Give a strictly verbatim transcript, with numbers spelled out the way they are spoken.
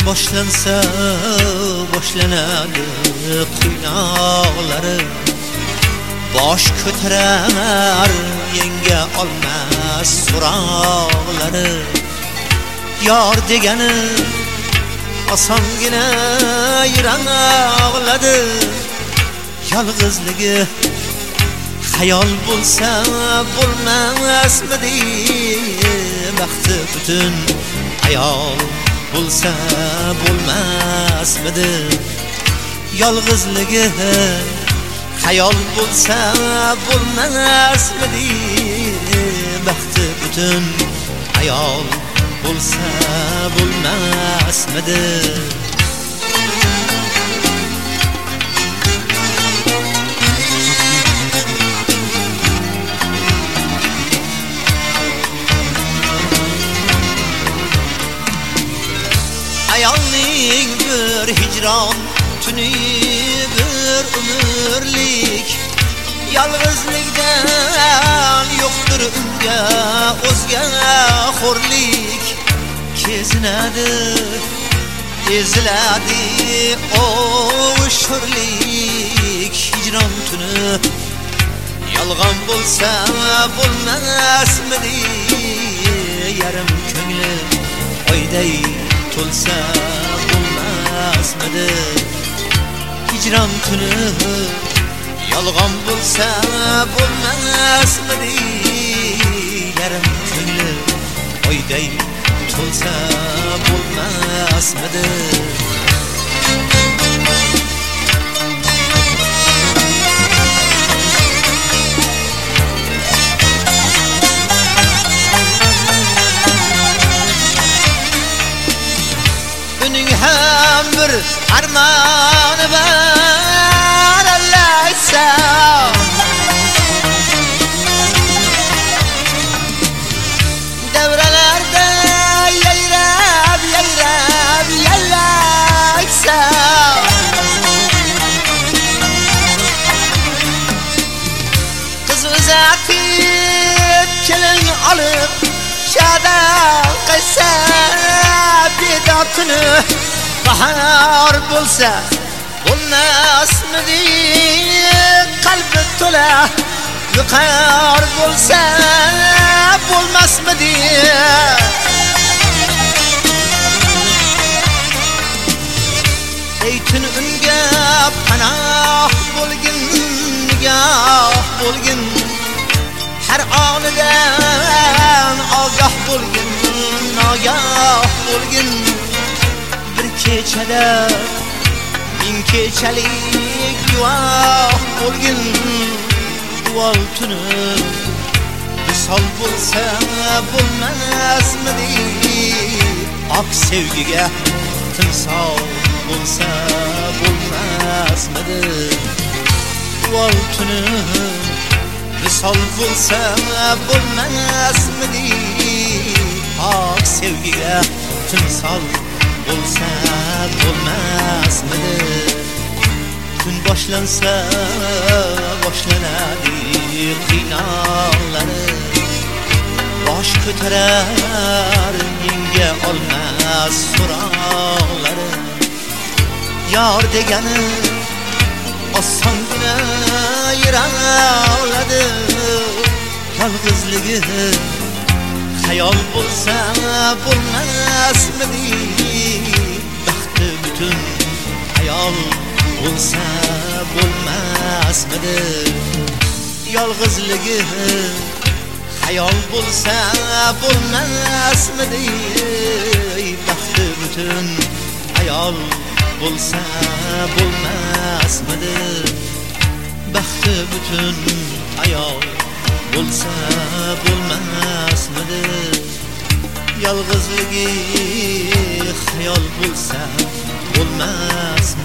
boshlansa boshlanadi qiynoqlari, bosh ko'tarar yenga olmas so'roqlari. Yor degani osongina yiroqladi, yolg'izligi xayol bo'lsa bo'lmasmidi, baxti butun ayol bo'lsa bo'lmasmidi, yolg'izligi xayol bo'lsa bo'lmasmidi, baxti butun ayol bo'lsa bo'lmasmidi. Ayolning bir hijron tuni bir umrlik, yolg'izlikdan yo'qdir unga o'zga xo'rlik. Kezinadi, eziladi o sho'rlik, hijron tuni yolg'on bo'lsa bo'lmasmidi, yarim ko'ngli oyday to'lsa bo'lmasmidi, hijron tuni yolg'on bo'lsa bo'lmasmidi, yarim ko'ngli oyday to'lsa bo'lmasmidi. Uning ham bir armoni bor, Allaysa davralarda yayrab yayrab yallaysa, qiz uzatib kelin olib shada qilsa, bedor kuni bahor bo'lsa bo'lmasmidi, qalbi to'la yuqor bo'lsa bo'lmasmidi. Ey tun unga panoh bo'lgin, nigoh bo'lgin, har onidan ogoh bo'lgin, nogoh bo'lgin. Bir kechada ming kechalik guvoh bo'lgin, duol tuni visol bo'lsa bo'lmasmidi, oq sevgiga timsol bo'lsa bo'lmasmidi, duol tuni visol bo'lsa bo'lmasmidi, oq sevgiga timsol bo'lsa bo'lmasmidi. Kun boshlansa boshlanadi qiynoqlari, bosh ko'tarar yenga olmas so'roqlari. Yor degani osongina yiroqladi, yolg'izligi xayol bo'lsa bo'lmasmidi, baxti butun ayol bo'lsa bo'lmasmidi, yolg'izligi xayol bo'lsa bo'lmasmidi, baxti butun ayol bo'lsa bo'lmasmidi, baxti butun ayol bo'lsa bo'lmasmidi, yolg'izligi xayol bo'lsa bo'lmasmidi.